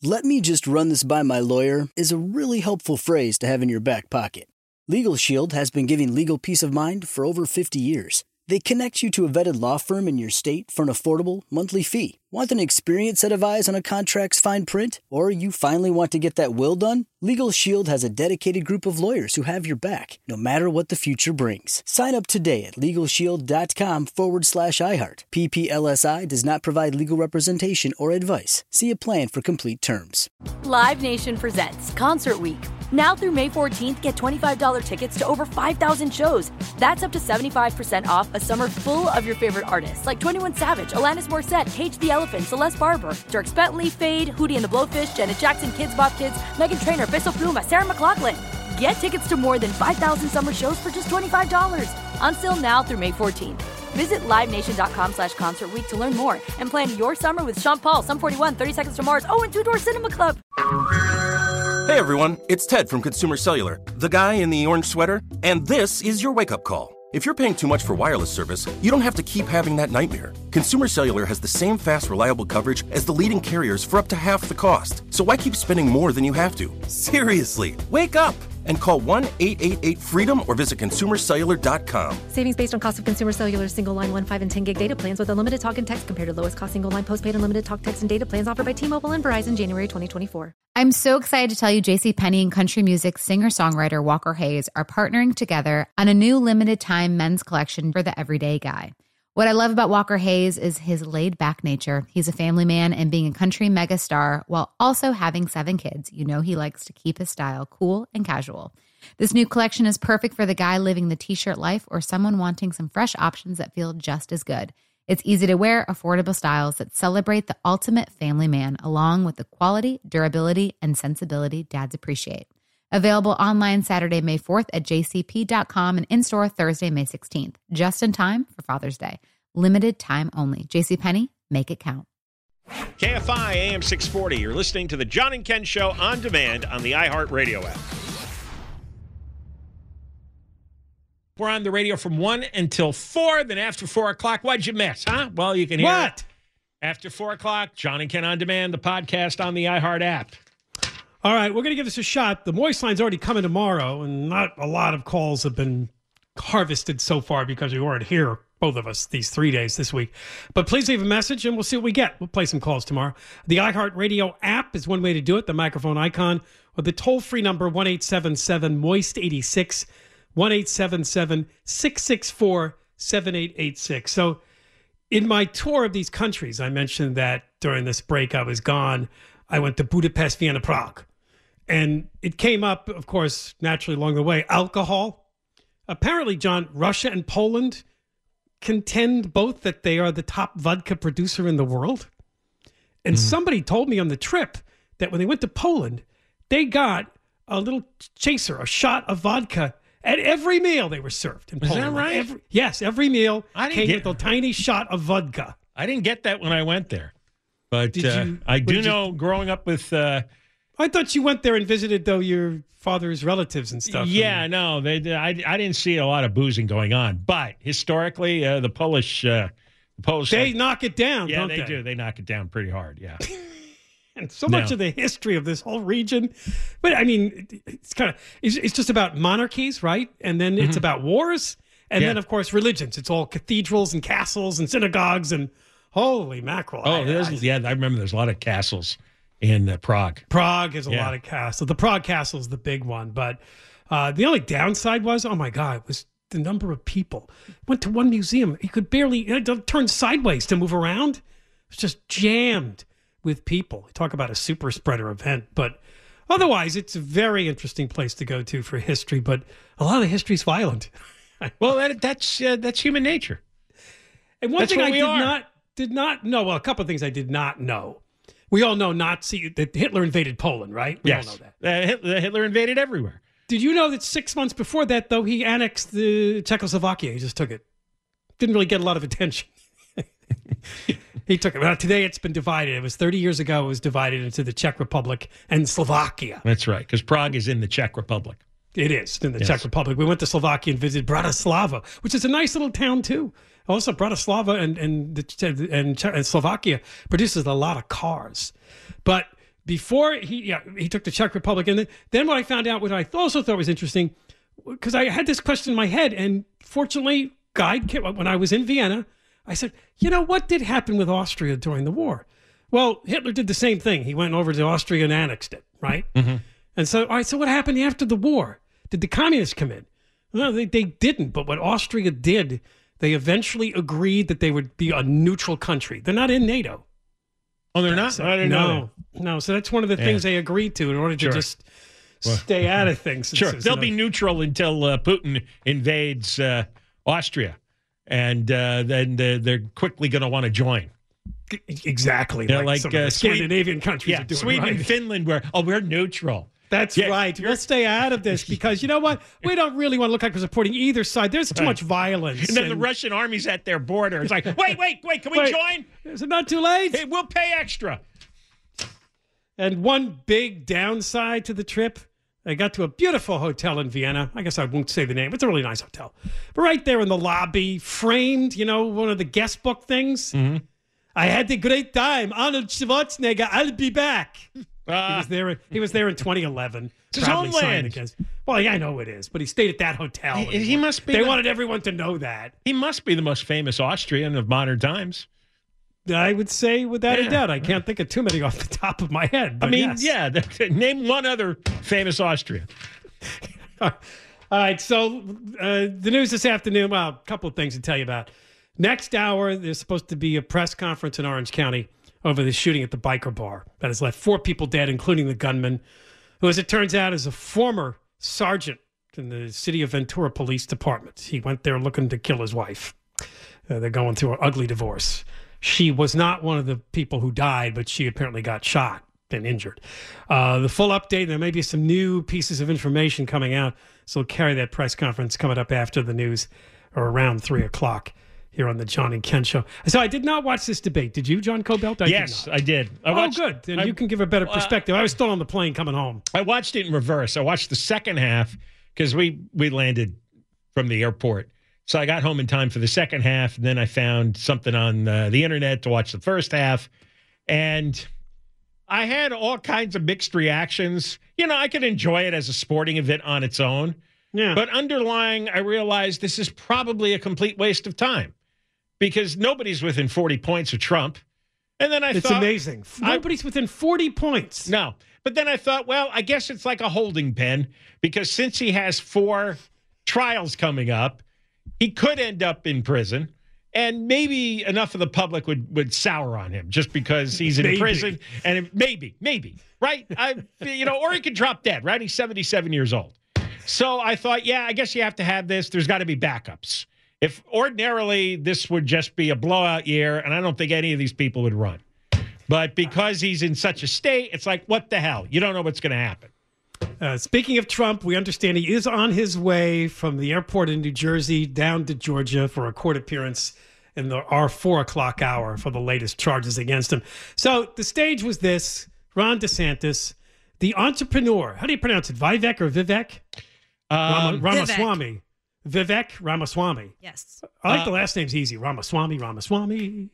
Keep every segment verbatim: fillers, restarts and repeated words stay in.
"Let me just run this by my lawyer" is a really helpful phrase to have in your back pocket. Legal Shield has been giving legal peace of mind for over fifty years. They connect you to a vetted law firm in your state for an affordable monthly fee. Want an experienced set of eyes on a contract's fine print? Or you finally want to get that will done? Legal Shield has a dedicated group of lawyers who have your back, no matter what the future brings. Sign up today at LegalShield.com forward slash iHeart. P P L S I does not provide legal representation or advice. See a plan for complete terms. Live Nation presents Concert Week. Now through May fourteenth, get twenty-five dollars tickets to over five thousand shows. That's up to seventy-five percent off a summer full of your favorite artists like twenty-one Savage, Alanis Morissette, Cage the Elephant, Celeste Barber, Dierks Bentley, Fade, Hootie and the Blowfish, Janet Jackson, Kids Bop Kids, Meghan Trainor, Bissell Pluma, Sarah McLachlan. Get tickets to more than five thousand summer shows for just twenty-five dollars. On sale now through May fourteenth. Visit LiveNation.com slash Concert Week to learn more and plan your summer with Sean Paul, Sum forty-one, thirty Seconds to Mars, oh, and Two Door Cinema Club. Hey everyone, it's Ted from Consumer Cellular, the guy in the orange sweater, and this is your wake-up call. If you're paying too much for wireless service, you don't have to keep having that nightmare. Consumer Cellular has the same fast, reliable coverage as the leading carriers for up to half the cost. So why keep spending more than you have to? Seriously, wake up and call one eight eight eight freedom or visit consumer cellular dot com. Savings based on cost of Consumer Cellular single line one, five, and ten gig data plans with unlimited talk and text compared to lowest cost single line postpaid unlimited talk, text, and data plans offered by T-Mobile and Verizon January twenty twenty-four. I'm so excited to tell you JCPenney and country music singer-songwriter Walker Hayes are partnering together on a new limited-time men's collection for the everyday guy. What I love about Walker Hayes is his laid-back nature. He's a family man, and being a country megastar while also having seven kids, you know he likes to keep his style cool and casual. This new collection is perfect for the guy living the t-shirt life or someone wanting some fresh options that feel just as good. It's easy to wear, affordable styles that celebrate the ultimate family man, along with the quality, durability, and sensibility dads appreciate. Available online Saturday, May fourth at j c p dot com and in-store Thursday, May sixteenth. Just in time for Father's Day. Limited time only. JCPenney, make it count. K F I A M six forty. You're listening to the John and Ken Show on demand on the iHeartRadio app. We're on the radio from one until four. Then after four o'clock, what'd you miss, huh? Well, you can hear what? it. After four o'clock, John and Ken on demand, the podcast on the iHeart app. All right, we're going to give this a shot. The Moist Line's already coming tomorrow, and not a lot of calls have been harvested so far because we weren't here, both of us, these three days this week. But please leave a message, and we'll see what we get. We'll play some calls tomorrow. The iHeartRadio app is one way to do it, the microphone icon, or the toll-free number, one eight seven seven moist eighty-six, one eight seven seven, six six four, seven eight eight six. So in my tour of these countries, I mentioned that during this break I was gone. I went to Budapest, Vienna, Prague. And it came up, of course, naturally along the way, alcohol. Apparently, John, Russia and Poland contend both that they are the top vodka producer in the world. And mm-hmm. somebody told me on the trip that when they went to Poland, they got a little chaser, a shot of vodka at every meal they were served in Poland. Is that right? Every, yes, every meal I didn't came get, with a tiny shot of vodka. I didn't get that when I went there. But Did uh, you, I do you, know growing up with... Uh, I thought you went there and visited, though, your father's relatives and stuff. Yeah, no, they, I, I didn't see a lot of boozing going on. But historically, uh, the Polish... Uh, the Polish they like, knock it down, yeah, don't they, they? do. They knock it down pretty hard, yeah. And so much no. of the history of this whole region. But, I mean, it's kind of... It's, it's just about monarchies, right? And then mm-hmm. it's about wars. And yeah. then, of course, religions. It's all cathedrals and castles and synagogues and... Holy mackerel. Oh, I, I, yeah, I remember there's a lot of castles in uh, Prague. Prague is a yeah. lot of castles. The Prague castle is the big one. But uh, the only downside was, oh, my God, it was the number of people. Went to one museum. You could barely you had to turn sideways to move around. It was just jammed with people. Talk about a super spreader event. But otherwise, it's a very interesting place to go to for history. But a lot of the history is violent. Well, that, that's uh, that's human nature. And one that's thing I we did are. not... Did not know. Well, a couple of things I did not know. We all know Nazi that Hitler invaded Poland, right? We yes. all know that. Uh, Hitler, Hitler invaded everywhere. Did you know that six months before that, though, he annexed the Czechoslovakia? He just took it. Didn't really get a lot of attention. He took it. Well, today it's been divided. It was thirty years ago. It was divided into the Czech Republic and Slovakia. That's right, because Prague is in the Czech Republic. It is in the yes. Czech Republic. We went to Slovakia and visited Bratislava, which is a nice little town too. Also, Bratislava and and, the, and, and Slovakia produces a lot of cars. But before he yeah, he took the Czech Republic. And then, then what I found out, what I also thought was interesting, because I had this question in my head, and fortunately, Guide came, when I was in Vienna, I said, you know, what did happen with Austria during the war? Well, Hitler did the same thing. He went over to Austria and annexed it, right? Mm-hmm. And so, all right, so what happened after the war? Did the communists come in? No, they, they didn't. But what Austria did, they eventually agreed that they would be a neutral country. They're not in NATO. Oh, they're not? So, I didn't no, know that. No, so that's one of the Yeah. things they agreed to in order to Sure. just stay out of things. Sure, It's- it's, they'll you be know, neutral until uh, Putin invades uh, Austria, and uh, then they're, they're quickly going to want to join. exactly Yeah, like, like, some of uh, the Sweden- Scandinavian countries Yeah, are doing. Sweden right? and Finland, where oh, we're neutral. That's Yeah, right. you're- We'll stay out of this because you know what? We don't really want to look like we're supporting either side. There's too Right. much violence. And then the Russian army's at their border. It's like, wait, wait, wait, can we Wait. join? Is it not too late? Hey, we'll pay extra. And one big downside to the trip, I got to a beautiful hotel in Vienna. I guess I won't say the name. It's a really nice hotel. But right there in the lobby, framed, you know, one of the guest book things. Mm-hmm. I had a great time. Arnold Schwarzenegger, I'll be back. he Uh, was there. He was there in twenty eleven. It's his proudly signed homeland. against- Well, yeah, I know it is, but he stayed at that hotel. He- and he wa- must be They the- wanted everyone to know that. he must be the most famous Austrian of modern times. I would say, without Yeah. a doubt, I can't think of too many off the top of my head. I but mean, yes. yeah, name one other famous Austrian. All right, so uh, the news this afternoon, well, a couple of things to tell you about. Next hour, there's supposed to be a press conference in Orange County over the shooting at the biker bar that has left four people dead, including the gunman, who, as it turns out, is a former sergeant in the City of Ventura Police Department. He went there looking to kill his wife. Uh, they're going through an ugly divorce. She was not one of the people who died, but she apparently got shot and injured. Uh, the full update, there may be some new pieces of information coming out, so we'll carry that press conference coming up after the news or around three o'clock here on the John and Ken Show. So I did not watch this debate. Did you, John Cobelt? I Yes, did not. I did. I Oh, watched, good. Then I, you can give a better perspective. I was still on the plane coming home. I watched it in reverse. I watched the second half because we, we landed from the airport. So I got home in time for the second half, and then I found something on uh, the internet to watch the first half. And I had all kinds of mixed reactions. You know, I could enjoy it as a sporting event on its own. Yeah. But underlying, I realized this is probably a complete waste of time because nobody's within forty points of Trump. And then I it's thought, amazing. I- Nobody's within forty points. no. But then I thought, well, I guess it's like a holding pen because since he has four trials coming up, he could end up in prison. And maybe enough of the public would, would sour on him just because he's in Maybe. prison. And it, maybe, maybe, right? I, you know, or he could drop dead, right? He's seventy-seven years old. So I thought, yeah, I guess you have to have this. There's got to be backups. If ordinarily this would just be a blowout year, and I don't think any of these people would run. But because he's in such a state, it's like, what the hell? You don't know what's going to happen. Uh, speaking of Trump, we understand he is on his way from the airport in New Jersey down to Georgia for a court appearance in the our four o'clock hour for the latest charges against him. So the stage was this: Ron DeSantis, the entrepreneur. How do you pronounce it? Vivek or Vivek? Rama, Um, Ramaswamy. Vivek Ramaswamy. Yes. I like Uh, the last name's easy. Ramaswamy, Ramaswamy.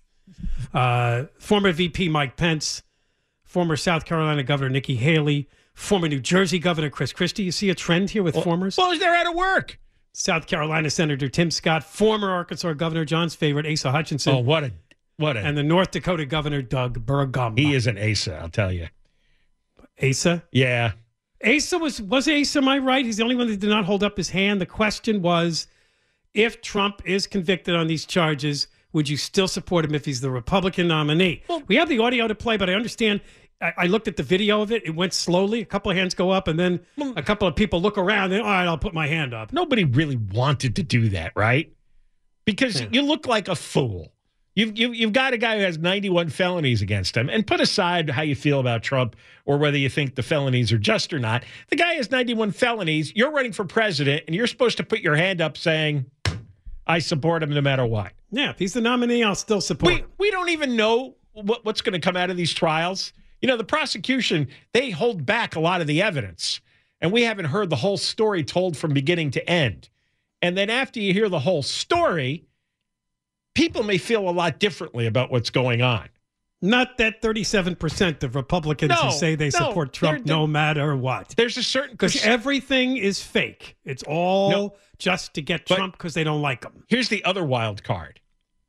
Uh, former V P Mike Pence, former South Carolina Governor Nikki Haley, former New Jersey Governor Chris Christie. You see a trend here with formers? well, they're out of work. South Carolina Senator Tim Scott, former Arkansas Governor John's favorite Asa Hutchinson, Oh, what a, what a, and the North Dakota Governor Doug Burgum. he is an Asa, I'll tell you. Asa? Yeah. Asa was, was Asa, am I right? He's the only one that did not hold up his hand. The question was, if Trump is convicted on these charges, would you still support him if he's the Republican nominee? Well, we have the audio to play, but I understand. I, I looked at the video of it. It went slowly. A couple of hands go up, and then a couple of people look around. And all right, I'll put my hand up. Nobody really wanted to do that, right? Because Yeah. you look like a fool. You've, you've, you've got a guy who has ninety-one felonies against him. And put aside how you feel about Trump or whether you think the felonies are just or not. The guy has ninety-one felonies. You're running for president, and you're supposed to put your hand up saying, I support him no matter what. Yeah, if he's the nominee, I'll still support We, him. we don't even know what, what's going to come out of these trials. You know, the prosecution, they hold back a lot of the evidence. And we haven't heard the whole story told from beginning to end. And then after you hear the whole story, people may feel a lot differently about what's going on. Not that thirty-seven percent of Republicans No, who say they no, support Trump they're- no matter what. There's a certain Because percent- everything is fake. It's all No. just to get But- Trump because they don't like him. Here's the other wild card.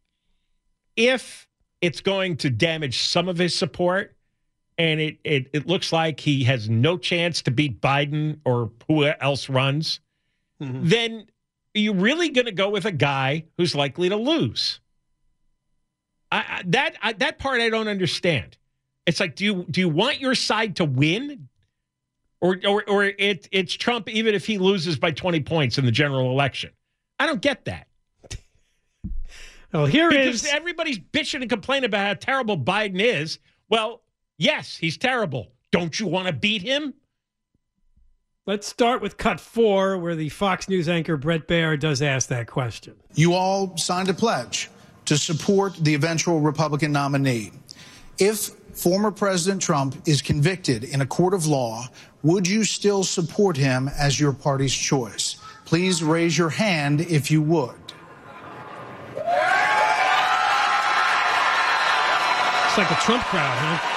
If it's going to damage some of his support, and it, it, it looks like he has no chance to beat Biden or who else runs, Mm-hmm. then are you really going to go with a guy who's likely to lose? I, I, that I, that part I don't understand. It's like, do you do you want your side to win, or or or it it's Trump even if he loses by twenty points in the general election? I don't get that. Well, here Because is everybody's bitching and complaining about how terrible Biden is. Well, yes, he's terrible. Don't you want to beat him? Let's start with cut four, where the Fox News anchor Brett Baer does ask that question. You all signed a pledge to support the eventual Republican nominee. If former President Trump is convicted in a court of law, would you still support him as your party's choice? Please raise your hand if you would. It's like a Trump crowd, huh?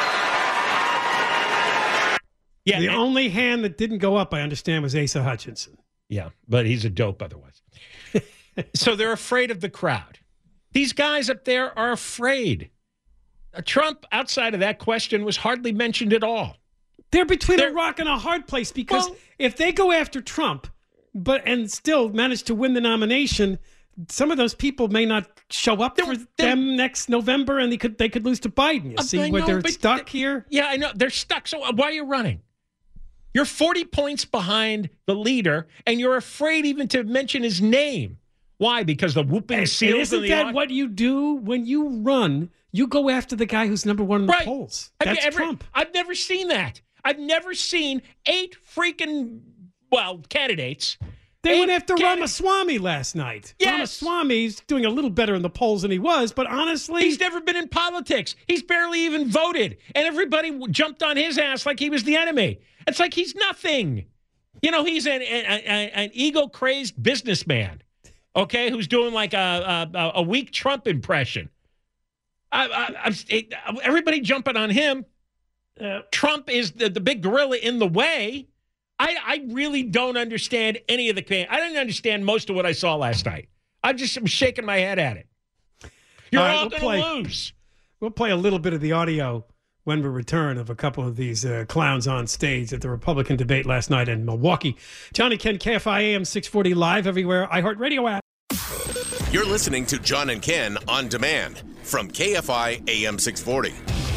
Yeah, The and- only hand that didn't go up, I understand, was Asa Hutchinson. yeah, but he's a dope otherwise. So they're afraid of the crowd. These guys up there are afraid. Uh, Trump, outside of that question, was hardly mentioned at all. They're between They're- a rock and a hard place because Well- if they go after Trump, but and still manage to win the nomination, some of those people may not show up They're- for they're- them next November, and they could they could lose to Biden. You Uh, see I where know, they're but stuck th- here. Yeah, I know. They're stuck. So uh, why are you running? You're forty points behind the leader, and you're afraid even to mention his name. Why? Because the whooping And seals isn't in the that au- what you do when you run? You go after the guy who's number one in the Right. polls. Have you That's ever- Trump. I've never seen that. I've never seen eight freaking, well, candidates. They eight went after candid- Ramaswamy last night. Yes. Ramaswamy's doing a little better in the polls than he was, but honestly, He's never been in politics. He's barely even voted. And everybody w- jumped on his ass like he was the enemy. It's like he's nothing. You know, he's an, an, an, an ego-crazed businessman, okay, who's doing like a, a, a weak Trump impression. I, I, I'm, it, everybody jumping on him. Uh, Trump is the, the big gorilla in the way. I, I really don't understand any of the – I didn't understand most of what I saw last night. I just am shaking my head at it. You're All right, all we'll going play. to lose. we'll play a little bit of the audio when we return of a couple of these uh, clowns on stage at the Republican debate last night in Milwaukee. Johnny Ken, K F I A M six forty live everywhere, iHeartRadio app. You're listening to John and Ken on demand from K F I A M six forty.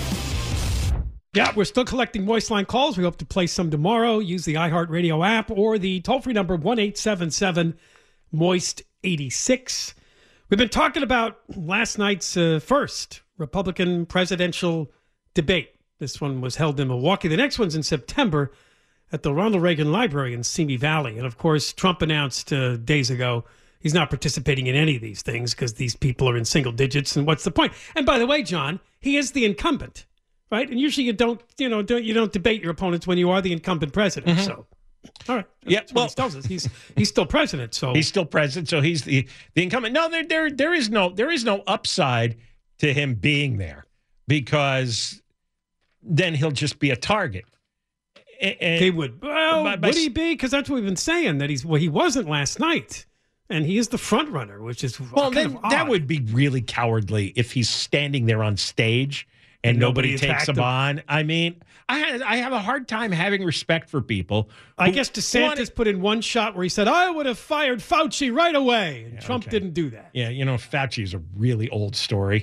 Yeah, we're still collecting Moist Line calls. We hope to play some tomorrow. Use the iHeartRadio app or the toll-free number one eight seven seven moist eighty-six. We've been talking about last night's uh, first Republican presidential debate. This one was held in Milwaukee. The next one's in September at the Ronald Reagan Library in Simi Valley. And, of course, Trump announced uh, days ago he's not participating in any of these things because these people are in single digits. And what's the point? And, by the way, John, he is the incumbent. Right, and usually you don't, you know, don't, you don't debate your opponents when you are the incumbent president. Mm-hmm. So, all right, Yeah, that's well- what he tells us. He's he's still president. So He's still president, so he's the, the incumbent. No, there, there, there is no, there is no upside to him being there because then he'll just be a target. A- and- he would. Well, by- by would s- he be? Because that's what we've been saying that he's. Well, he wasn't last night, and he is the front runner, which is well, kind then of odd. that would be really cowardly if he's standing there on stage and, And nobody, nobody takes attacked him him. on. I mean, I had, I have a hard time having respect for people. I who guess DeSantis wanted- put in one shot where he said, "I would have fired Fauci right away," and Trump okay. didn't do that. Yeah, you know, Fauci is a really old story.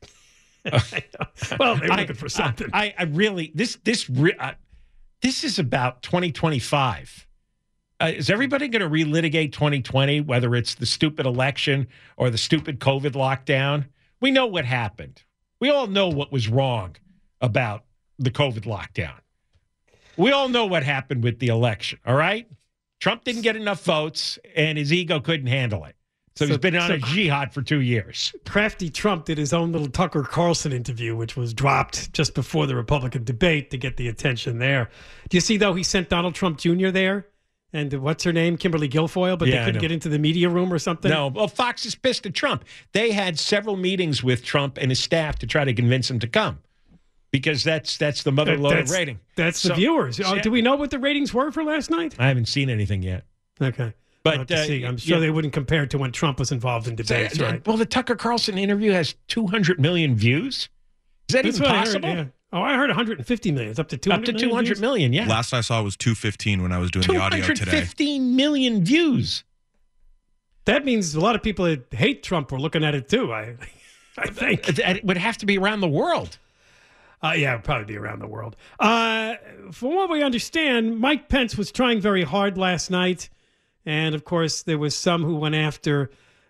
Well, they were I- looking for something. I, I really this this re, uh, this is about twenty twenty-five. Uh, is everybody going to relitigate twenty twenty, whether it's the stupid election or the stupid COVID lockdown? We know what happened. We all know what was wrong about the COVID lockdown. We all know what happened with the election, all right? Trump didn't get enough votes, and his ego couldn't handle it. So, So- he's been on so- a jihad for two years. Crafty Trump did his own little Tucker Carlson interview, which was dropped just before the Republican debate to get the attention there. Do you see, though, he sent Donald Trump Junior there? and what's her name, Kimberly Guilfoyle, but Yeah, they I couldn't know. get into the media room or something. No, well, Fox is pissed at Trump. They had several meetings with Trump and his staff to try to convince him to come because that's that's the mother That- load that's, of rating. That's the So- viewers. Oh, Yeah. do we know what the ratings were for last night? I haven't seen anything yet. Okay. But, We'll have to uh, see. I'm sure yeah. they wouldn't compare to when Trump was involved in debates, So, uh, right? Well, the Tucker Carlson interview has two hundred million views. Is that That's even what I heard, possible? yeah. Oh, I heard one hundred fifty million. It's up to two Up hundred to two hundred million, yeah. Last I saw was two fifteen when I was doing the audio today. two hundred fifteen million views. That means a lot of people that hate Trump were looking at it too, I, I think. It would have to be around the world. Uh, yeah, it'd probably be around the world. Uh, from what we understand, Mike Pence was trying very hard last night. And, of course, there was some who went after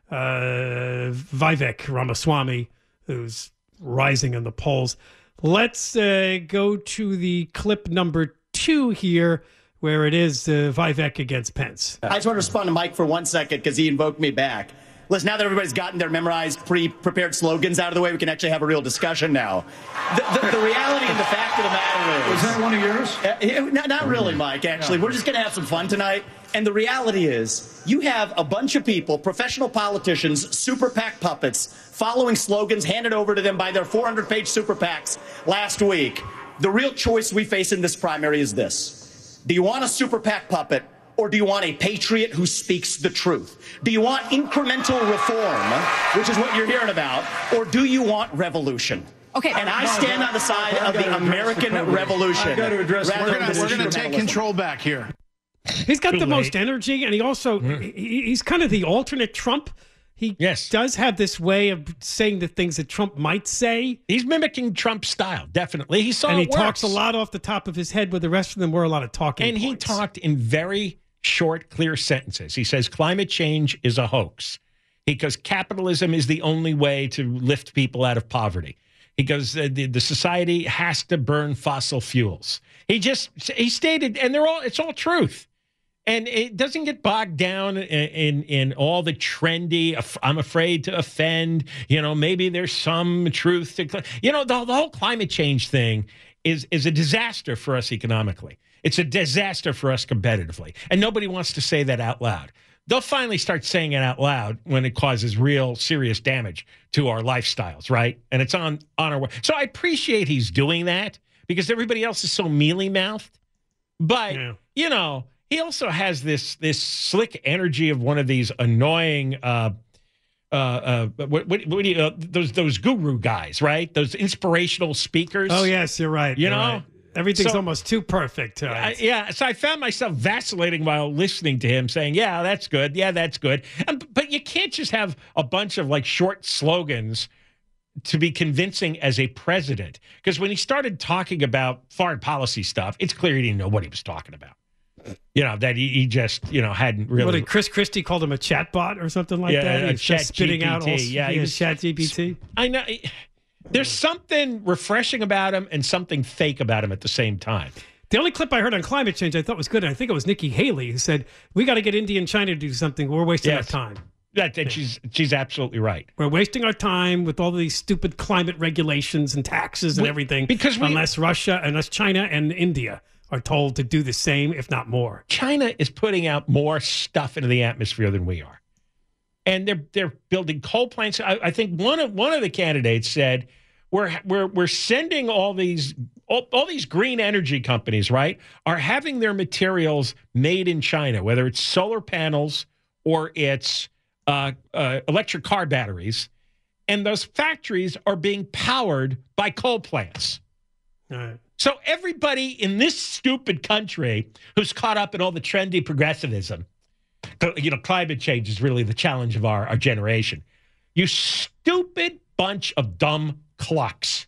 uh, Vivek Ramaswamy, who's rising in the polls. Let's uh, go to the clip number two here, where it is uh, Vivek against Pence. I just want to respond to Mike for one second because he invoked me back. Listen, now that everybody's gotten their memorized, pre-prepared slogans out of the way, we can actually have a real discussion now. The, the, the reality and the fact of the matter is... Is that one of yours? Uh, not, not really, Mike, actually. We're just going to have some fun tonight. And the reality is, you have a bunch of people, professional politicians, super PAC puppets, following slogans handed over to them by their four hundred page super PACs last week. The real choice we face in this primary is this. Do you want a super PAC puppet, or do you want a patriot who speaks the truth? Do you want incremental reform, which is what you're hearing about, or do you want revolution? Okay. And I stand on the side of the American revolution. I've got to address. rather We're than going to this take incrementalism. control back here. He's got Too the late. most energy, and he also he, he's kind of the alternate Trump. He Yes. does have this way of saying the things that Trump might say, He's mimicking Trump's style, definitely. He saw and he it talks a works. lot off the top of his head, where the rest of them were a lot of talking And he points. talked in very short, clear sentences. He says climate change is a hoax because capitalism is the only way to lift people out of poverty. He goes, uh, the, the society has to burn fossil fuels. He just, he stated, and they're all, it's all truth. And it doesn't get bogged down in, in, in all the trendy, I'm afraid to offend, you know, maybe there's some truth to, you know, the, the whole climate change thing is, is a disaster for us economically. It's a disaster for us competitively. And nobody wants to say that out loud. They'll finally start saying it out loud when it causes real serious damage to our lifestyles, right? And it's on, on our way. So I appreciate he's doing that because everybody else is so mealy-mouthed. But, Yeah. you know, he also has this this slick energy of one of these annoying uh, uh, uh, what, what, what do you, uh, those those guru guys, right? Those inspirational speakers. Oh yes, you're right. You you're know? right. Everything's So- almost too perfect. uh, I, yeah, so I found myself vacillating while listening to him saying, yeah, that's good. Yeah, that's good. And, but you can't just have a bunch of like short slogans to be convincing as a president. Because when he started talking about foreign policy stuff, it's clear he didn't know what he was talking about. You know, that he, he just, you know, hadn't really. What did Chris Christie called him, a chatbot or something like Yeah, that? a He's just chat spitting out all G P T. Yeah, he yeah, was- chat G P T. I know. There's something refreshing about him and something fake about him at the same time. The only clip I heard on climate change I thought was good, and I think it was Nikki Haley who said, we got to get India and China to do something. We're wasting Yes. our time. That, that she's she's absolutely right. We're wasting our time with all these stupid climate regulations and taxes and We- everything because we- unless Russia, unless China and India are told to do the same, if not more. China is putting out more stuff into the atmosphere than we are, and they're they're building coal plants. I, I think one of one of the candidates said we're we're we're sending all these all, all these green energy companies, right, are having their materials made in China, whether it's solar panels or it's uh, uh, electric car batteries, and those factories are being powered by coal plants. All right. So everybody in this stupid country who's caught up in all the trendy progressivism, you know, climate change is really the challenge of our, our generation. You stupid bunch of dumb clucks.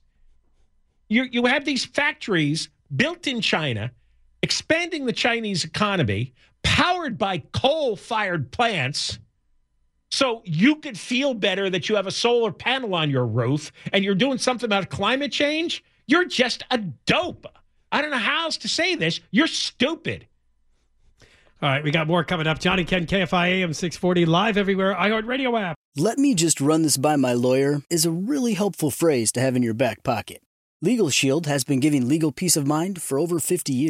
You, you have these factories built in China, expanding the Chinese economy, powered by coal-fired plants, so you could feel better that you have a solar panel on your roof and you're doing something about climate change. You're just a dope. I don't know how else to say this. You're stupid. All right, we got more coming up. John and Ken, K F I A M six forty, live everywhere, iHeartRadio app. Let me just run this by my lawyer is a really helpful phrase to have in your back pocket. Legal Shield has been giving legal peace of mind for over fifty years.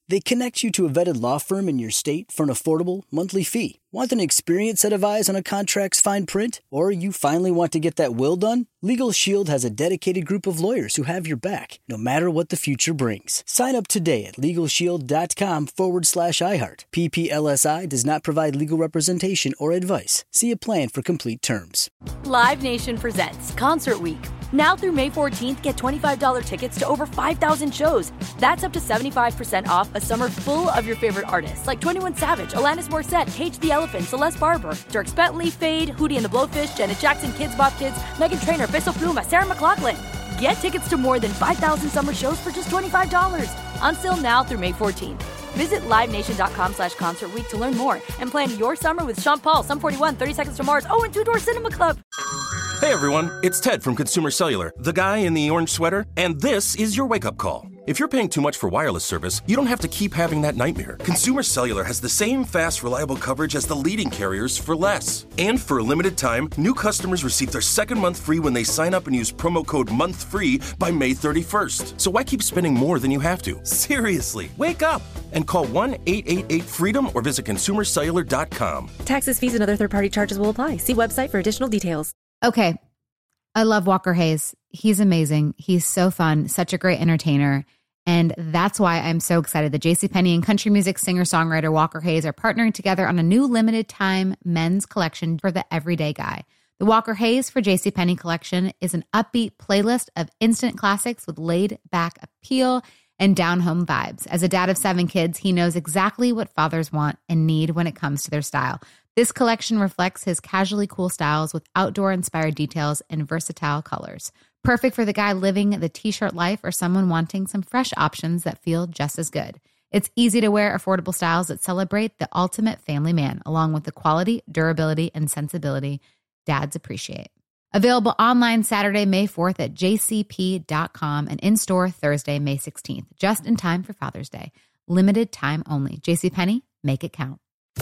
They connect you to a vetted law firm in your state for an affordable monthly fee. Want an experienced set of eyes on a contract's fine print? Or you finally want to get that will done? Legal Shield has a dedicated group of lawyers who have your back, no matter what the future brings. Sign up today at LegalShield.com forward slash iHeart. P P L S I does not provide legal representation or advice. See a plan for complete terms. Live Nation presents Concert Week. Now through May fourteenth, get twenty-five dollars tickets to over five thousand shows. That's up to seventy-five percent off a summer full of your favorite artists like twenty-one Savage, Alanis Morissette, Cage the Elephant, Celeste Barber, Dierks Bentley, Fade, Hootie and the Blowfish, Janet Jackson, Kids Bop Kids, Meghan Trainor, Peso Pluma, Sarah McLachlan. Get tickets to more than five thousand summer shows for just twenty-five dollars. On sale now through May fourteenth. Visit LiveNation.com slash Concert Week to learn more and plan your summer with Sean Paul, Sum forty-one, thirty Seconds to Mars, oh, and Two Door Cinema Club. Hey everyone, it's Ted from Consumer Cellular, the guy in the orange sweater, and this is your wake-up call. If you're paying too much for wireless service, you don't have to keep having that nightmare. Consumer Cellular has the same fast, reliable coverage as the leading carriers for less. And for a limited time, new customers receive their second month free when they sign up and use promo code MONTHFREE by May thirty-first. So why keep spending more than you have to? Seriously, wake up and call one eight eight eight FREEDOM or visit consumer cellular dot com. Taxes, fees, and other third-party charges will apply. See website for additional details. Okay. I love Walker Hayes. He's amazing. He's so fun, such a great entertainer. And that's why I'm so excited that JCPenney and country music singer-songwriter Walker Hayes are partnering together on a new limited time men's collection for the everyday guy. The Walker Hayes for JCPenney collection is an upbeat playlist of instant classics with laid-back appeal and down-home vibes. As a dad of seven kids, he knows exactly what fathers want and need when it comes to their style. This collection reflects his casually cool styles with outdoor-inspired details and versatile colors. Perfect for the guy living the t-shirt life or someone wanting some fresh options that feel just as good. It's easy to wear, affordable styles that celebrate the ultimate family man, along with the quality, durability, and sensibility dads appreciate. Available online Saturday, May fourth at j c p dot com and in-store Thursday, May sixteenth, just in time for Father's Day. Limited time only. JCPenney, make it count.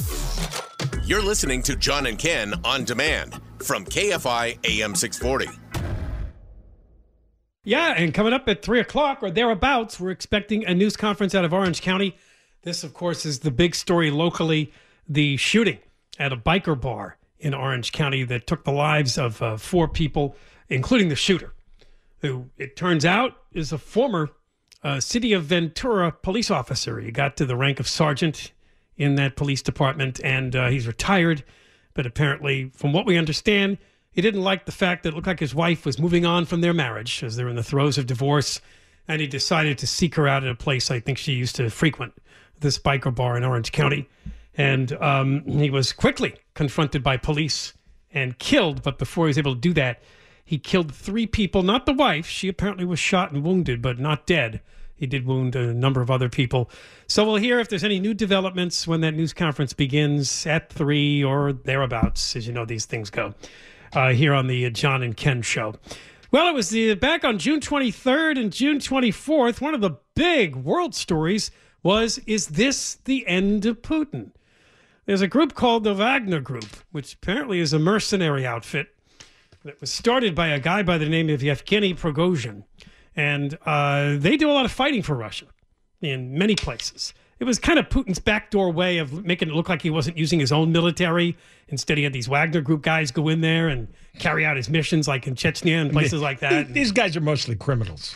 You're listening to John and Ken on demand from K F I A M six forty. Yeah, and coming up at three o'clock or thereabouts, we're expecting a news conference out of Orange County. This, of course, is the big story locally, the shooting at a biker bar in Orange County that took the lives of uh, four people, including the shooter, who, it turns out, is a former uh, City of Ventura police officer. He got to the rank of sergeant in that police department, and uh, he's retired. But apparently, from what we understand, he didn't like the fact that it looked like his wife was moving on from their marriage as they're in the throes of divorce, and he decided to seek her out at a place I think she used to frequent, this biker bar in Orange County. And um, he was quickly confronted by police and killed, but before he was able to do that, he killed three people, not the wife. She apparently was shot and wounded, but not dead. He did wound a number of other people. So we'll hear if there's any new developments when that news conference begins at three or thereabouts, as you know these things go, uh, here on the John and Ken Show. Well, it was the, back on June twenty-third and June twenty-fourth, one of the big world stories was, is this the end of Putin? There's a group called the Wagner Group, which apparently is a mercenary outfit that was started by a guy by the name of Yevgeny Prigozhin. And uh, they do a lot of fighting for Russia in many places. It was kind of Putin's backdoor way of making it look like he wasn't using his own military. Instead, he had these Wagner Group guys go in there and carry out his missions, like in Chechnya and places like that. These guys are mostly criminals.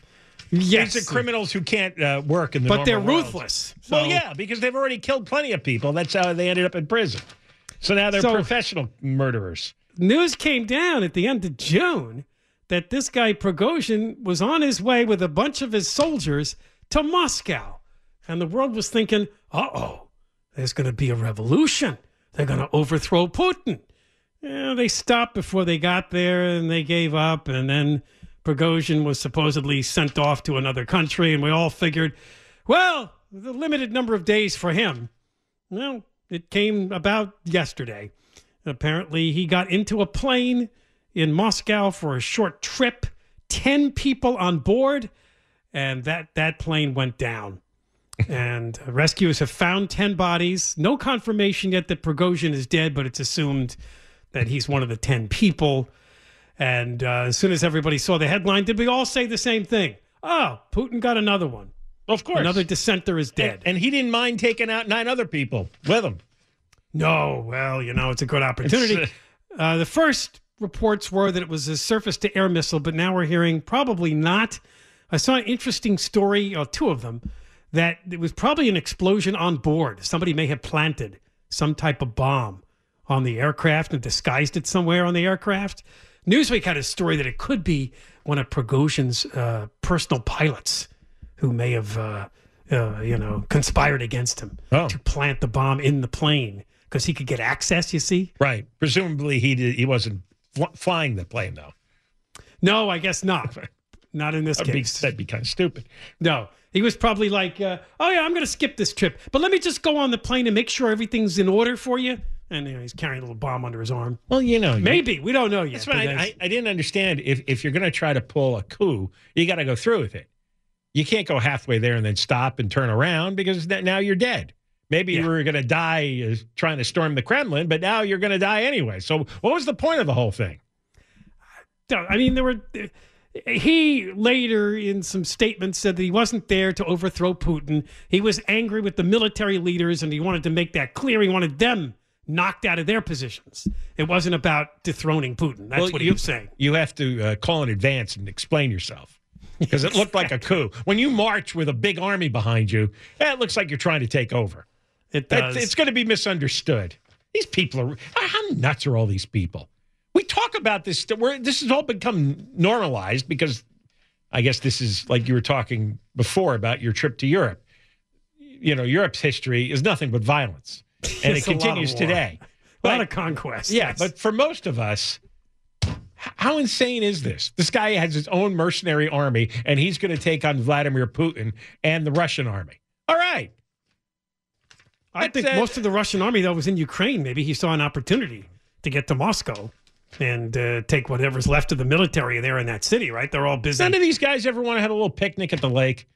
Yes. These are criminals who can't uh, work in the But they're normal world. ruthless. So. Well, yeah, because they've already killed plenty of people. That's how they ended up in prison. So now they're So, professional murderers. News came down at the end of June that this guy Prigozhin was on his way with a bunch of his soldiers to Moscow. And the world was thinking, uh-oh, there's going to be a revolution. They're going to overthrow Putin. Yeah, they stopped before they got there, and they gave up. And then Prigozhin was supposedly sent off to another country, and we all figured, well, the limited number of days for him. Well, it came about yesterday. Apparently, he got into a plane in Moscow for a short trip, ten people on board, and that, that plane went down. And rescuers have found ten bodies. No confirmation yet that Prigozhin is dead, but it's assumed that he's one of the ten people. And uh, as soon as everybody saw the headline, did we all say the same thing? Oh, Putin got another one. Of course. Another dissenter is dead. And, and he didn't mind taking out nine other people with him. No, well, you know, it's a good opportunity. Uh, uh, the first reports were that it was a surface-to-air missile, but now we're hearing probably not. I saw an interesting story, or two of them, that it was probably an explosion on board. Somebody may have planted some type of bomb on the aircraft and disguised it somewhere on the aircraft. Newsweek had a story that it could be one of Prigozhin's uh, personal pilots who may have, uh, uh, you know, conspired against him oh. to plant the bomb in the plane because he could get access, you see? Right. Presumably he did, he wasn't fl- flying the plane, though. No, I guess not. Not in this that'd case. Be, that'd be kind of stupid. No. He was probably like, uh, oh, yeah, I'm going to skip this trip, but let me just go on the plane and make sure everything's in order for you. And you know, he's carrying a little bomb under his arm. Well, you know. Maybe. We don't know yet. That's why I, I, I didn't understand. If, if you're going to try to pull a coup, you got to go through with it. You can't go halfway there and then stop and turn around because now you're dead. Maybe yeah. you were going to die uh, trying to storm the Kremlin, but now you're going to die anyway. So what was the point of the whole thing? I mean, there were... He later, in some statements, said that he wasn't there to overthrow Putin. He was angry with the military leaders, and he wanted to make that clear. He wanted them knocked out of their positions. It wasn't about dethroning Putin. That's well, what you, he was saying. You have to uh, call in advance and explain yourself because it looked like a coup. When you march with a big army behind you, eh, it looks like you're trying to take over. It does. It, it's going to be misunderstood. These people are – how nuts are all these people? We talk about this. We're, this has all become normalized because I guess this is like you were talking before about your trip to Europe. You know, Europe's history is nothing but violence, and it continues today. A but, lot of conquest. Yeah, yes. but for most of us, how insane is this? This guy has his own mercenary army, and he's going to take on Vladimir Putin and the Russian army. All right. I think uh, most of the Russian army, though, was in Ukraine. Maybe he saw an opportunity to get to Moscow and uh, take whatever's left of the military there in that city, right? They're all busy. None of these guys ever want to have a little picnic at the lake.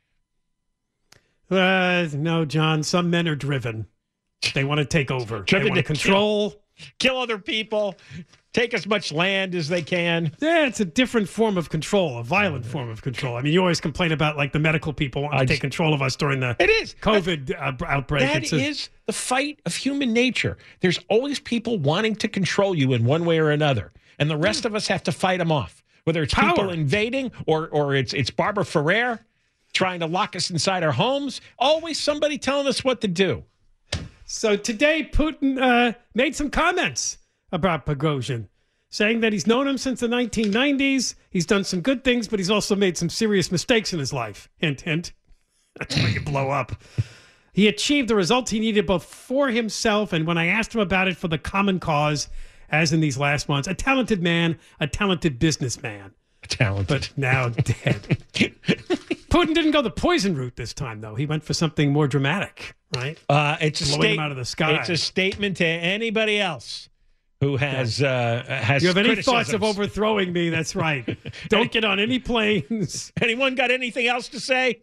Uh, no, John. Some men are driven. They want to take over. Driven they want to control. Kill, kill other people. Take as much land as they can. Yeah, it's a different form of control, a violent form of control. I mean, you always complain about like the medical people wanting to take control of us during the it is. COVID uh, outbreak. That it's a, is the fight of human nature. There's always people wanting to control you in one way or another, and the rest of us have to fight them off. Whether it's Power. people invading or or it's it's Barbara Ferrer trying to lock us inside our homes. Always somebody telling us what to do. So today, Putin uh, made some comments about Prigozhin, saying that he's known him since the nineteen nineties. He's done some good things, but he's also made some serious mistakes in his life. Hint, hint. That's why you blow up. He achieved the results he needed both for himself and when I asked him about it for the common cause, as in these last months. A talented man, a talented businessman. Talented. But now dead. Putin didn't go the poison route this time, though. He went for something more dramatic, right? Uh, it's a Blowing state- him out of the sky. It's a statement to anybody else who has uh, has. You have any criticisms. thoughts of overthrowing me? That's right. Don't get on any planes. Anyone got anything else to say?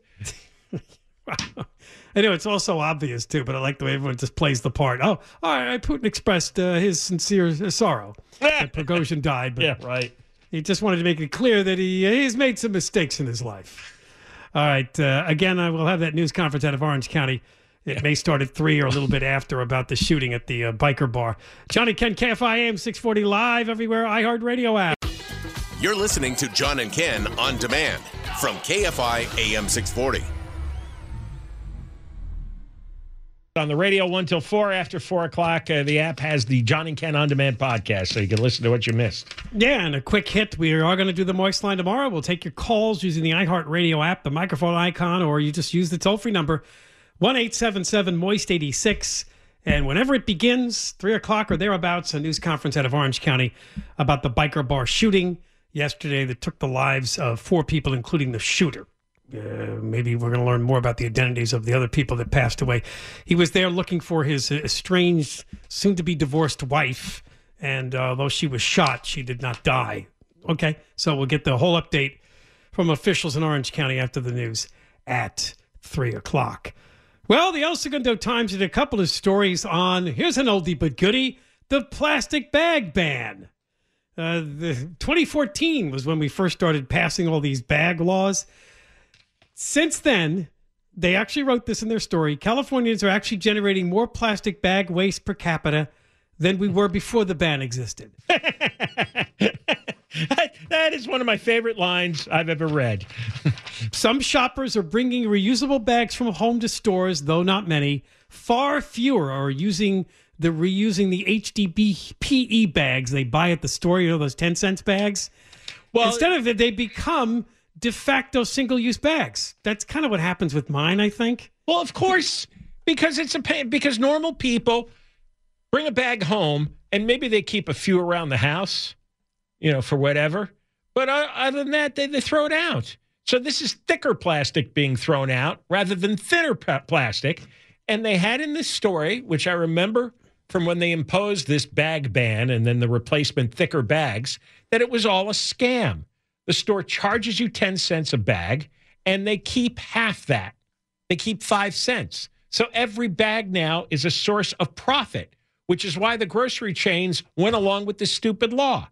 I know it's also obvious too, but I like the way everyone just plays the part. Oh, all right. Putin expressed uh, his sincere sorrow that Prigozhin died, but yeah, right. He just wanted to make it clear that he he's made some mistakes in his life. All right. Uh, again, I will have that news conference out of Orange County. It yeah. may start at three or a little bit after about the shooting at the uh, biker bar. John and Ken, K F I A M six forty live everywhere. iHeartRadio app. You're listening to John and Ken on demand from K F I A M six forty. On the radio one till four. After four o'clock, uh, the app has the John and Ken on demand podcast, so you can listen to what you missed. Yeah, and a quick hit. We are going to do the Moist Line tomorrow. We'll take your calls using the iHeartRadio app, the microphone icon, or you just use the toll-free number one eight seven seven moist eighty-six. And whenever it begins, three o'clock or thereabouts, a news conference out of Orange County about the biker bar shooting yesterday that took the lives of four people, including the shooter. Uh, maybe we're going to learn more about the identities of the other people that passed away. He was there looking for his estranged, soon-to-be divorced wife, and uh, although she was shot, she did not die. Okay, so we'll get the whole update from officials in Orange County after the news at three o'clock. Well, the El Segundo Times did a couple of stories on, here's an oldie but goodie, the plastic bag ban. Uh, the twenty fourteen was when we first started passing all these bag laws. Since then, They actually wrote this in their story. Californians are actually generating more plastic bag waste per capita than we were before the ban existed. that, that is one of my favorite lines I've ever read. Some shoppers are bringing reusable bags from home to stores, though not many. Far fewer are using the reusing the H D P E bags they buy at the store. You know, those ten cents bags? Well, instead of it, they become de facto single-use bags. That's kind of what happens with mine, I think. Well, of course, because it's a pain, because normal people bring a bag home and maybe they keep a few around the house, you know, for whatever. But uh, other than that, they, they throw it out. So this is thicker plastic being thrown out rather than thinner p- plastic. And they had in this story, which I remember from when they imposed this bag ban and then the replacement thicker bags, that it was all a scam. The store charges you ten cents a bag, and they keep half that. They keep five cents. So every bag now is a source of profit, which is why the grocery chains went along with this stupid law.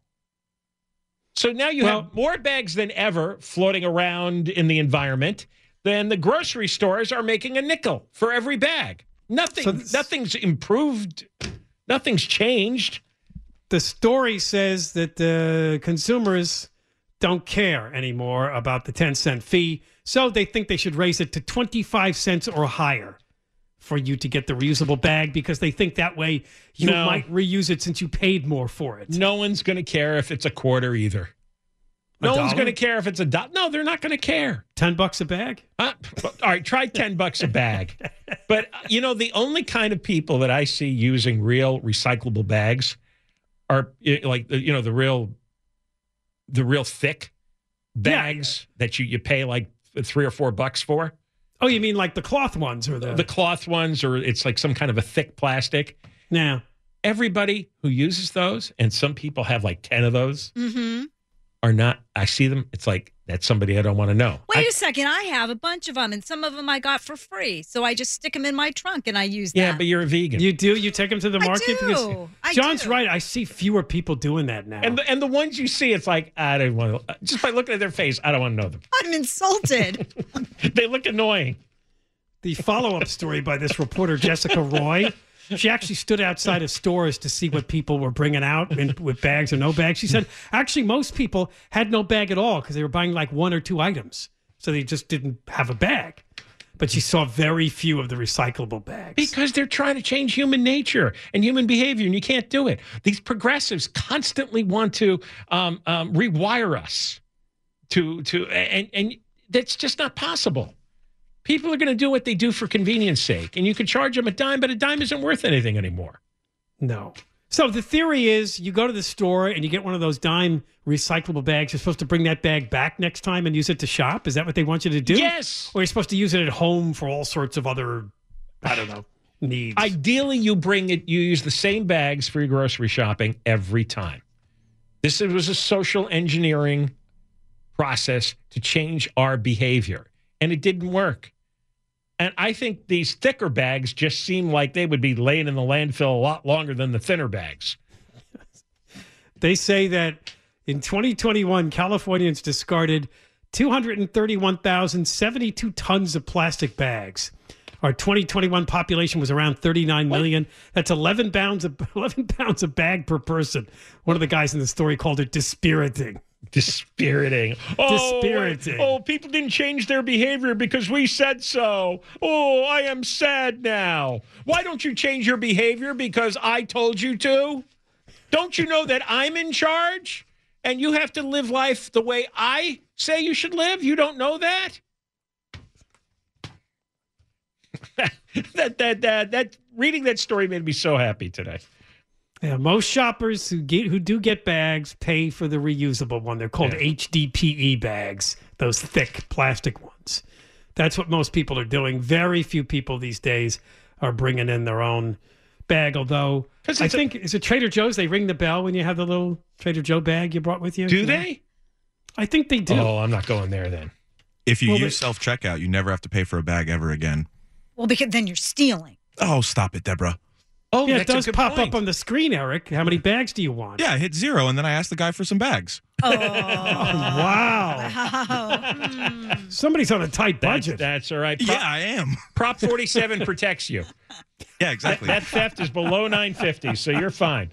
So now you well, have more bags than ever floating around in the environment than the grocery stores are making a nickel for every bag. Nothing, so this, nothing's improved. Nothing's changed. The story says that the consumers don't care anymore about the ten cent fee, so they think they should raise it to twenty-five cents or higher for you to get the reusable bag, because they think that way you no. might reuse it since you paid more for it. No one's going to care if it's a quarter either. A no dollar? One's going to care if it's a dollar. No, they're not going to care. Ten bucks a bag? Uh, all right, try ten bucks a bag. But, you know, the only kind of people that I see using real recyclable bags are like, you know, the real, the real thick bags yeah. that you, you pay like three or four bucks for. Oh, you mean like the cloth ones or the... The cloth ones, or it's like some kind of a thick plastic. Now, everybody who uses those, and some people have like ten of those, mm-hmm. are not, I see them, it's like, that's somebody I don't want to know. Wait I, a second, I have a bunch of them, and some of them I got for free, so I just stick them in my trunk and I use them. Yeah, but you're a vegan. You do? You take them to the market? I do. Because I John's do. right. I see fewer people doing that now. And the, and the ones you see, it's like, I don't want to, just by looking at their face, I don't want to know them. I'm insulted. They look annoying. The follow-up story by this reporter, Jessica Roy, she actually stood outside of stores to see what people were bringing out in, with bags or no bags. She said, actually, most people had no bag at all because they were buying like one or two items. So they just didn't have a bag. But she saw very few of the recyclable bags. Because they're trying to change human nature and human behavior, and you can't do it. These progressives constantly want to um, um, rewire us to, to and, and that's just not possible. People are going to do what they do for convenience sake, and you can charge them a dime, but a dime isn't worth anything anymore. No. So the theory is you go to the store and you get one of those dime recyclable bags. You're supposed to bring that bag back next time and use it to shop. Is that what they want you to do? Yes. Or you're supposed to use it at home for all sorts of other, I don't know, needs. Ideally, you bring it, you use the same bags for your grocery shopping every time. This was a social engineering process to change our behavior, and it didn't work. And I think these thicker bags just seem like they would be laying in the landfill a lot longer than the thinner bags. They say that in twenty twenty-one, Californians discarded two hundred thirty-one thousand seventy-two tons of plastic bags. Our twenty twenty-one population was around thirty-nine million. What? That's eleven pounds of eleven pounds of bag per person. One of the guys in the story called it dispiriting. Dispiriting. Oh, Dispiriting. Oh, people didn't change their behavior because we said so. Oh, I am sad now. Why don't you change your behavior? Because I told you to? Don't you know that I'm in charge? And you have to live life the way I say you should live? You don't know that? that, that, that, that, reading that story made me so happy today. Yeah, most shoppers who get who do get bags pay for the reusable one. They're called yeah. H D P E bags, those thick plastic ones. That's what most people are doing. Very few people these days are bringing in their own bag, although I think, a, is it Trader Joe's? They ring the bell when you have the little Trader Joe bag you brought with you? Do you they? Know? I think they do. Oh, I'm not going there then. If you well, use but, self-checkout, you never have to pay for a bag ever again. Well, because then you're stealing. Oh, stop it, Deborah. Oh, yeah, that's it does a good pop point. up on the screen, Eric. How many bags do you want? Yeah, I hit zero, and then I asked the guy for some bags. Oh, wow. wow. Somebody's on a tight budget. That's, that's all right. Yeah, I am. Prop forty-seven protects you. Yeah, exactly. That, that theft is below nine fifty, so you're fine.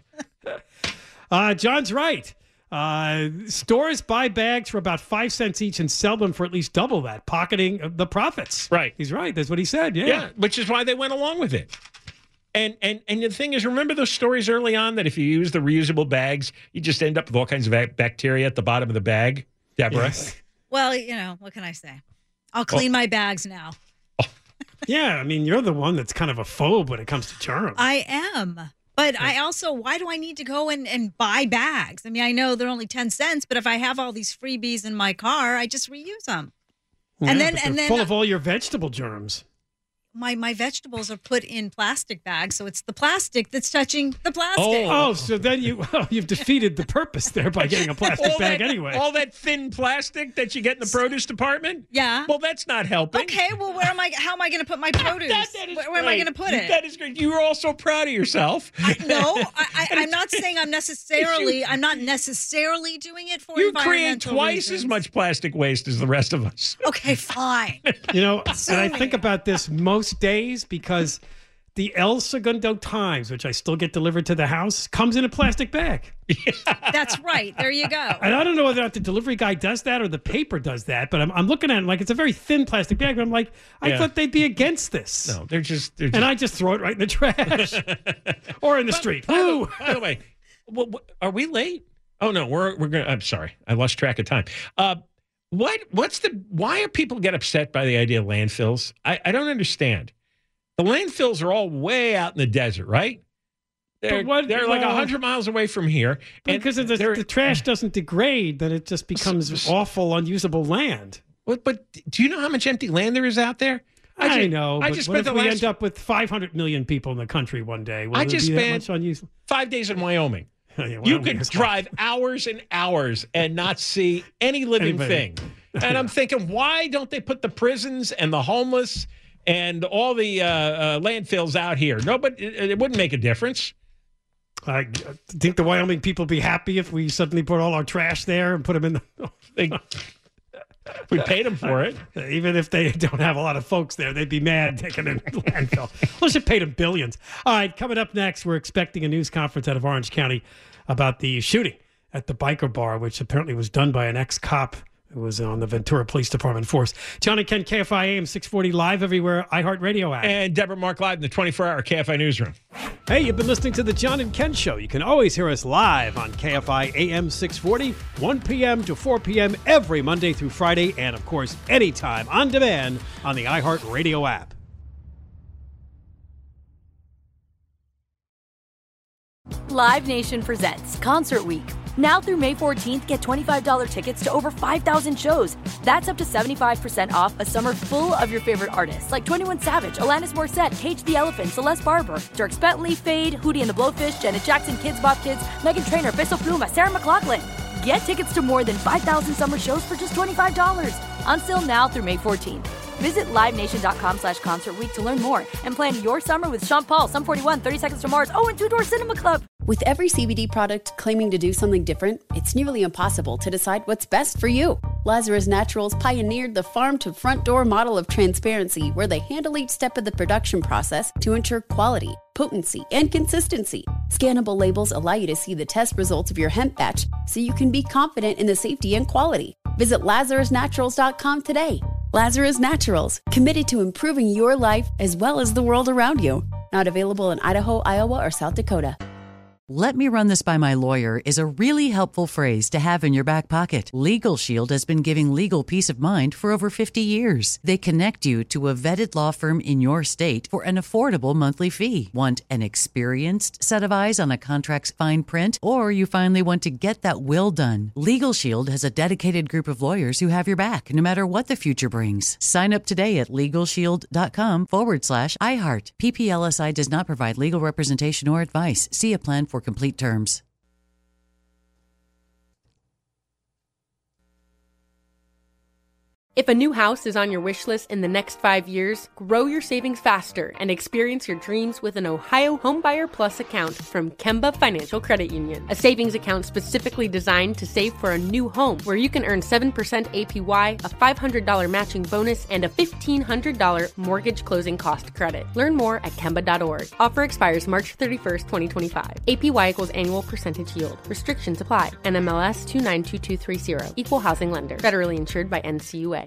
Uh, John's right. Uh, stores buy bags for about five cents each and sell them for at least double that, pocketing the profits. Right. He's right. That's what he said. Yeah. Yeah, which is why they went along with it. And and and the thing is, remember those stories early on that if you use the reusable bags, you just end up with all kinds of bacteria at the bottom of the bag, Deborah? Yes. Well, you know, what can I say? I'll clean my bags now. Yeah, I mean, you're the one that's kind of a phobe when it comes to germs. I am. But I also, why do I need to go and, and buy bags? I mean, I know they're only ten cents, but if I have all these freebies in my car, I just reuse them. Yeah, and then, but and they're then full of all your vegetable germs. my, my vegetables are put in plastic bags, so it's the plastic that's touching the plastic. Oh, so then you well, you've defeated the purpose there by getting a plastic all bag that, anyway. All that thin plastic that you get in the produce department? Yeah. Well, that's not helping. Okay, well, where am I? How am I going to put my produce? That, that is where, where am I great. going to put it? That is great. You were all so proud of yourself. I, no, I, I, I'm not saying I'm necessarily. I'm not necessarily doing it for You create environmental twice reasons. as much plastic waste as the rest of us. Okay, fine. You know, and I think about this most days because the El Segundo Times, which I still get delivered to the house, comes in a plastic bag. That's right. There you go. And I don't know whether or not the delivery guy does that or the paper does that, but I'm, I'm looking at it like it's a very thin plastic bag. But I'm like, I Yeah. thought they'd be against this. No, they're just. They're just And I just throw it right in the trash or in the street. By the, Woo! by the way, what, what, are we late? Oh no, we're we're gonna. I'm sorry, I lost track of time. Uh, what what's the? Why are people get upset by the idea of landfills? I, I don't understand. The landfills are all way out in the desert, right? They're, what- they're like well- one hundred miles away from here. Because if the, they're- the trash doesn't degrade, then it just becomes awful, unusable land. But, but do you know how much empty land there is out there? I, ju- know. I but just what spent if the we last end up with five hundred million people in the country one day? Will I there just be that spent much unusable? five days in Wyoming. Yeah, You Wyoming could is drive hours and hours and not see any living Anybody. thing. And I'm thinking, why don't they put the prisons and the homeless and all the uh, uh, landfills out here? Nobody, it, it wouldn't make a difference. I think the Wyoming people be happy if we suddenly put all our trash there and put them in the. They, we paid them for it. Even if they don't have a lot of folks there, they'd be mad taking it in the landfill. Let's just pay them billions. All right, coming up next, we're expecting a news conference out of Orange County about the shooting at the biker bar, which apparently was done by an ex-cop who was on the Ventura Police Department force. John and Ken, K F I A M six forty, live everywhere, iHeartRadio app. And Deborah Mark live in the twenty-four hour K F I newsroom. Hey, you've been listening to the John and Ken Show. You can always hear us live on K F I A M six forty, one p.m. to four p.m. every Monday through Friday, and of course, anytime on demand on the iHeartRadio app. Live Nation presents Concert Week. Now through May fourteenth, get twenty-five dollars tickets to over five thousand shows. That's up to seventy-five percent off a summer full of your favorite artists like twenty-one Savage, Alanis Morissette, Cage the Elephant, Celeste Barber, Dierks Bentley, Fade, Hootie and the Blowfish, Janet Jackson, Kids Bop Kids, Meghan Trainor, Peso Pluma, Sarah McLachlan. Get tickets to more than five thousand summer shows for just twenty-five dollars. Until now through May fourteenth. Visit livenation.com slash concert week to learn more and plan your summer with Sean Paul, Sum forty-one, thirty Seconds to Mars, oh, and Two Door Cinema Club. With every C B D product claiming to do something different, it's nearly impossible to decide what's best for you. Lazarus Naturals pioneered the farm-to-front-door model of transparency, where they handle each step of the production process to ensure quality, potency, and consistency. Scannable labels allow you to see the test results of your hemp batch, so you can be confident in the safety and quality. Visit lazarus naturals dot com today. Lazarus Naturals, committed to improving your life as well as the world around you. Not available in Idaho, Iowa, or South Dakota. Let me run this by my lawyer is a really helpful phrase to have in your back pocket. Legal Shield has been giving legal peace of mind for over fifty years. They connect you to a vetted law firm in your state for an affordable monthly fee. Want an experienced set of eyes on a contract's fine print? Or you finally want to get that will done? Legal Shield has a dedicated group of lawyers who have your back, no matter what the future brings. Sign up today at LegalShield.com forward slash iHeart. P P L S I does not provide legal representation or advice. See a plan for complete terms. If a new house is on your wish list in the next five years, grow your savings faster and experience your dreams with an Ohio Homebuyer Plus account from Kemba Financial Credit Union. A savings account specifically designed to save for a new home where you can earn seven percent A P Y, a five hundred dollars matching bonus, and a fifteen hundred dollars mortgage closing cost credit. Learn more at Kemba dot org. Offer expires March thirty-first, twenty twenty-five. A P Y equals annual percentage yield. Restrictions apply. N M L S two nine two two three zero. Equal housing lender. Federally insured by N C U A.